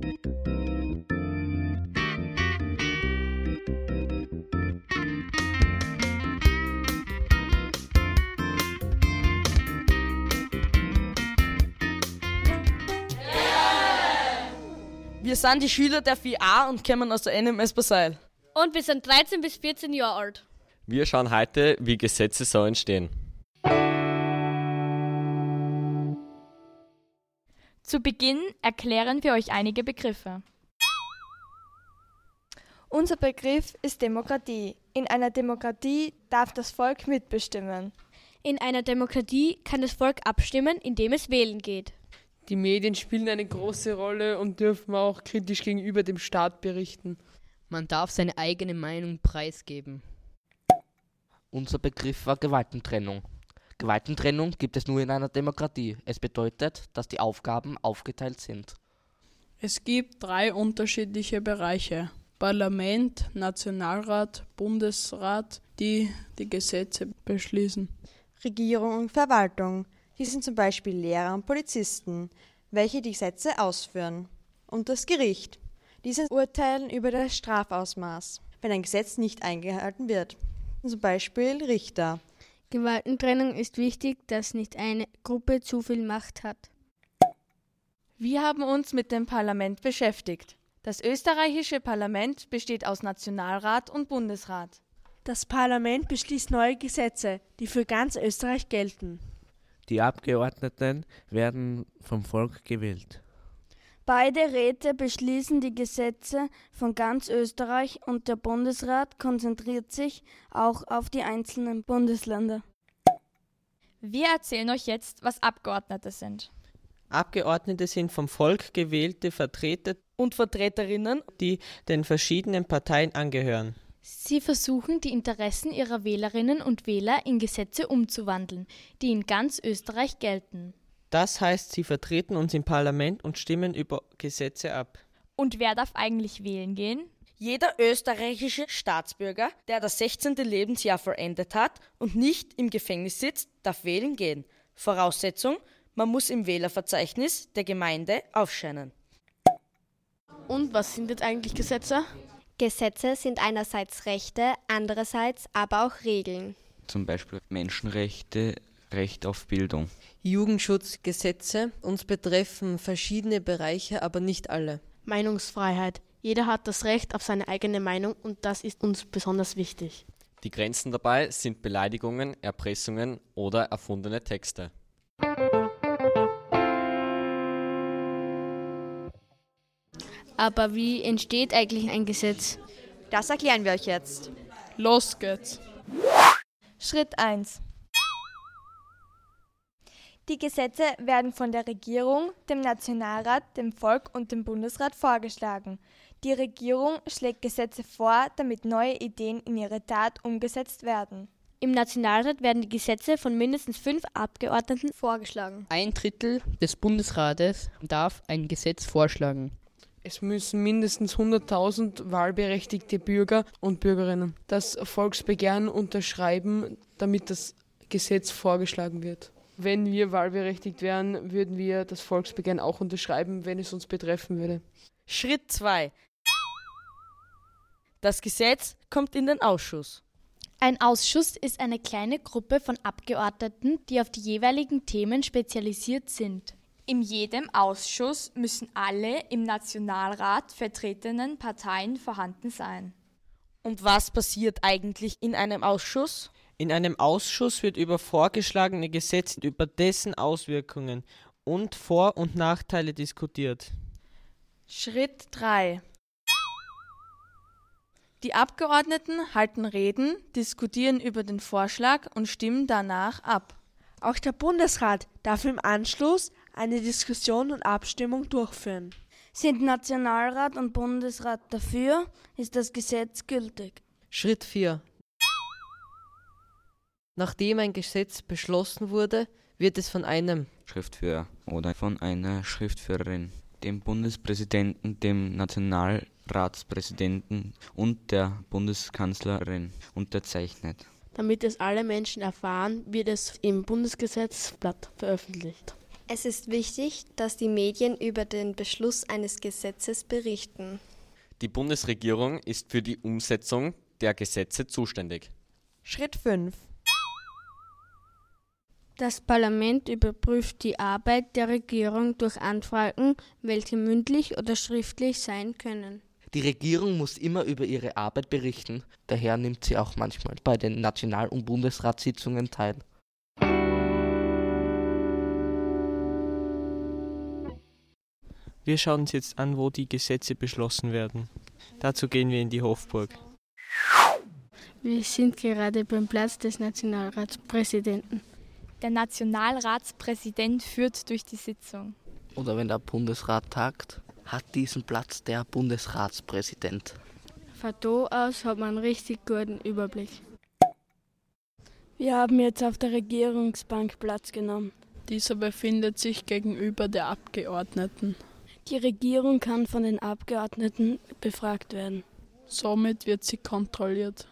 Wir sind die Schüler der 4a und kommen aus der NMS Basel. Und wir sind 13 bis 14 Jahre alt. Wir schauen heute, wie Gesetze so entstehen. Zu Beginn erklären wir euch einige Begriffe. Unser Begriff ist Demokratie. In einer Demokratie darf das Volk mitbestimmen. In einer Demokratie kann das Volk abstimmen, indem es wählen geht. Die Medien spielen eine große Rolle und dürfen auch kritisch gegenüber dem Staat berichten. Man darf seine eigene Meinung preisgeben. Unser Begriff war Gewaltentrennung. Gewaltentrennung gibt es nur in einer Demokratie. Es bedeutet, dass die Aufgaben aufgeteilt sind. Es gibt 3 unterschiedliche Bereiche: Parlament, Nationalrat, Bundesrat, die die Gesetze beschließen. Regierung und Verwaltung. Die sind zum Beispiel Lehrer und Polizisten, welche die Gesetze ausführen. Und das Gericht. Diese urteilen über das Strafausmaß, wenn ein Gesetz nicht eingehalten wird. Zum Beispiel Richter. Gewaltentrennung ist wichtig, dass nicht eine Gruppe zu viel Macht hat. Wir haben uns mit dem Parlament beschäftigt. Das österreichische Parlament besteht aus Nationalrat und Bundesrat. Das Parlament beschließt neue Gesetze, die für ganz Österreich gelten. Die Abgeordneten werden vom Volk gewählt. Beide Räte beschließen die Gesetze von ganz Österreich und der Bundesrat konzentriert sich auch auf die einzelnen Bundesländer. Wir erzählen euch jetzt, was Abgeordnete sind. Abgeordnete sind vom Volk gewählte Vertreter und Vertreterinnen, die den verschiedenen Parteien angehören. Sie versuchen, die Interessen ihrer Wählerinnen und Wähler in Gesetze umzuwandeln, die in ganz Österreich gelten. Das heißt, sie vertreten uns im Parlament und stimmen über Gesetze ab. Und wer darf eigentlich wählen gehen? Jeder österreichische Staatsbürger, der das 16. Lebensjahr vollendet hat und nicht im Gefängnis sitzt, darf wählen gehen. Voraussetzung: man muss im Wählerverzeichnis der Gemeinde aufscheinen. Und was sind jetzt eigentlich Gesetze? Gesetze sind einerseits Rechte, andererseits aber auch Regeln. Zum Beispiel Menschenrechte, Recht auf Bildung. Jugendschutzgesetze. Uns betreffen verschiedene Bereiche, aber nicht alle. Meinungsfreiheit. Jeder hat das Recht auf seine eigene Meinung und das ist uns besonders wichtig. Die Grenzen dabei sind Beleidigungen, Erpressungen oder erfundene Texte. Aber wie entsteht eigentlich ein Gesetz? Das erklären wir euch jetzt. Los geht's. Schritt 1. Die Gesetze werden von der Regierung, dem Nationalrat, dem Volk und dem Bundesrat vorgeschlagen. Die Regierung schlägt Gesetze vor, damit neue Ideen in ihre Tat umgesetzt werden. Im Nationalrat werden die Gesetze von mindestens 5 Abgeordneten vorgeschlagen. 1/3 des Bundesrates darf ein Gesetz vorschlagen. Es müssen mindestens 100.000 wahlberechtigte Bürger und Bürgerinnen das Volksbegehren unterschreiben, damit das Gesetz vorgeschlagen wird. Wenn wir wahlberechtigt wären, würden wir das Volksbegehren auch unterschreiben, wenn es uns betreffen würde. Schritt 2. Das Gesetz kommt in den Ausschuss. Ein Ausschuss ist eine kleine Gruppe von Abgeordneten, die auf die jeweiligen Themen spezialisiert sind. In jedem Ausschuss müssen alle im Nationalrat vertretenen Parteien vorhanden sein. Und was passiert eigentlich in einem Ausschuss? In einem Ausschuss wird über vorgeschlagene Gesetze, über dessen Auswirkungen und Vor- und Nachteile diskutiert. Schritt 3. Die Abgeordneten halten Reden, diskutieren über den Vorschlag und stimmen danach ab. Auch der Bundesrat darf im Anschluss eine Diskussion und Abstimmung durchführen. Sind Nationalrat und Bundesrat dafür, ist das Gesetz gültig. Schritt 4. Nachdem ein Gesetz beschlossen wurde, wird es von einem Schriftführer oder von einer Schriftführerin, dem Bundespräsidenten, dem Nationalratspräsidenten und der Bundeskanzlerin unterzeichnet. Damit es alle Menschen erfahren, wird es im Bundesgesetzblatt veröffentlicht. Es ist wichtig, dass die Medien über den Beschluss eines Gesetzes berichten. Die Bundesregierung ist für die Umsetzung der Gesetze zuständig. Schritt 5. Das Parlament überprüft die Arbeit der Regierung durch Anfragen, welche mündlich oder schriftlich sein können. Die Regierung muss immer über ihre Arbeit berichten, daher nimmt sie auch manchmal bei den National- und Bundesratssitzungen teil. Wir schauen uns jetzt an, wo die Gesetze beschlossen werden. Dazu gehen wir in die Hofburg. Wir sind gerade beim Platz des Nationalratspräsidenten. Der Nationalratspräsident führt durch die Sitzung. Oder wenn der Bundesrat tagt, hat diesen Platz der Bundesratspräsident. Von da aus hat man einen richtig guten Überblick. Wir haben jetzt auf der Regierungsbank Platz genommen. Dieser befindet sich gegenüber der Abgeordneten. Die Regierung kann von den Abgeordneten befragt werden. Somit wird sie kontrolliert.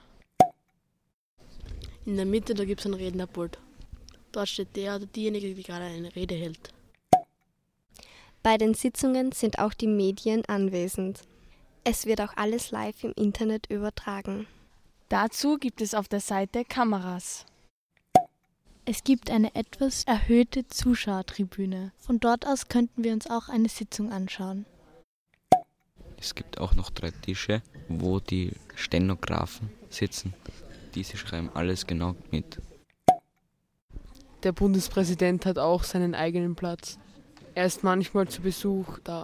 In der Mitte, da gibt es ein Rednerpult. Dort steht der oder diejenige, die gerade eine Rede hält. Bei den Sitzungen sind auch die Medien anwesend. Es wird auch alles live im Internet übertragen. Dazu gibt es auf der Seite Kameras. Es gibt eine etwas erhöhte Zuschauertribüne. Von dort aus könnten wir uns auch eine Sitzung anschauen. Es gibt auch noch 3 Tische, wo die Stenografen sitzen. Diese schreiben alles genau mit. Der Bundespräsident hat auch seinen eigenen Platz. Er ist manchmal zu Besuch da.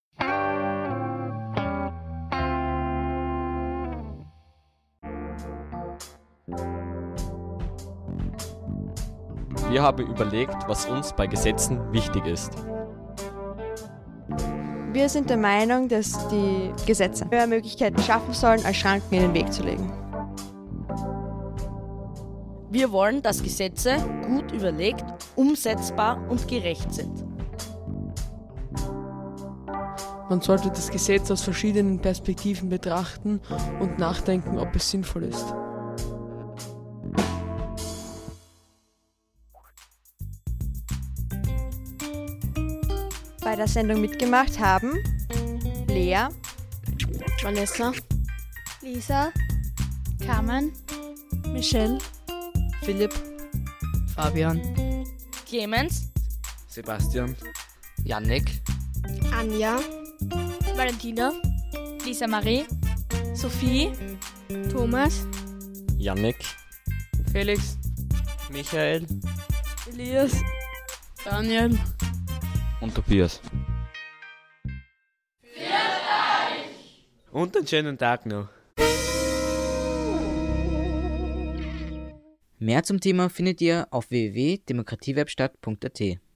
Wir haben überlegt, was uns bei Gesetzen wichtig ist. Wir sind der Meinung, dass die Gesetze mehr Möglichkeiten schaffen sollen, als Schranken in den Weg zu legen. Wir wollen, dass Gesetze gut überlegt, umsetzbar und gerecht sind. Man sollte das Gesetz aus verschiedenen Perspektiven betrachten und nachdenken, ob es sinnvoll ist. Bei der Sendung mitgemacht haben Lea, Vanessa, Lisa, Carmen, Michelle, Philipp, Fabian, Clemens, Sebastian, Jannik, Anja, Valentina, Lisa Marie, Sophie, Thomas, Jannik, Felix, Michael, Elias, Daniel und Tobias. Und einen schönen Tag noch. Mehr zum Thema findet ihr auf www.demokratiewerkstatt.at.